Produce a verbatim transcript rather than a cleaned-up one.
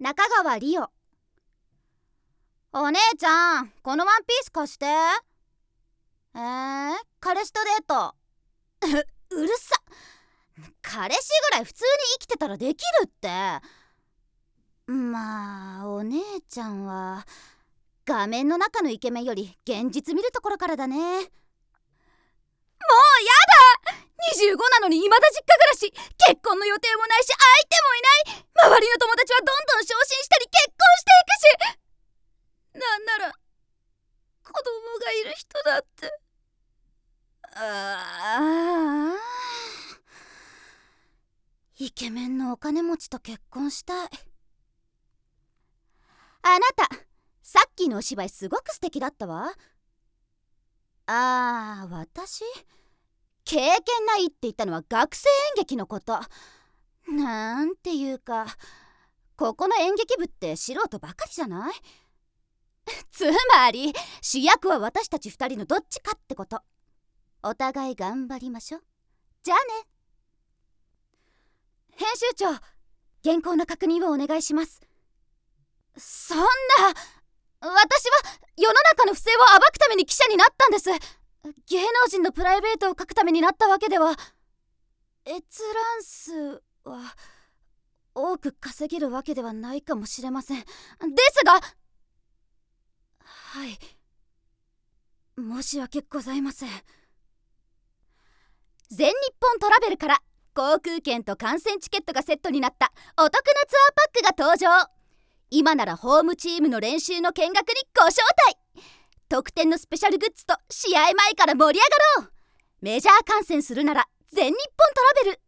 中川理央。お姉ちゃん、このワンピース貸して。えー、彼氏とデート。うるさ。彼氏ぐらい普通に生きてたらできるって。まあお姉ちゃんは画面の中のイケメンより現実見るところからだね。もうやだ。にじゅうごなのに未だ実家暮らし、結婚の予定もないし相手もいない。周りの友達はどんどん昇進したり結婚していくし、なんなら子供がいる人だって。ああ、イケメンのお金持ちと結婚したい。あなた、さっきのお芝居すごく素敵だったわ。あー、私経験ないって言ったのは学生演劇のこと。なんていうか、ここの演劇部って素人ばかりじゃない？つまり主役は私たちふたりのどっちかってこと。お互い頑張りましょう。じゃあね。編集長、原稿の確認をお願いします。そんな、私は世の中の不正を暴くために記者になったんです。芸能人のプライベートを書くためになったわけでは。閲覧数は多く稼げるわけではないかもしれません。ですが、はい、申し訳ございません。全日本トラベルから航空券と観戦チケットがセットになったお得なツアーパックが登場。今ならホームチームの練習の見学にご招待。特典のスペシャルグッズと試合前から盛り上がろう。メジャー観戦するなら全日本トラベル。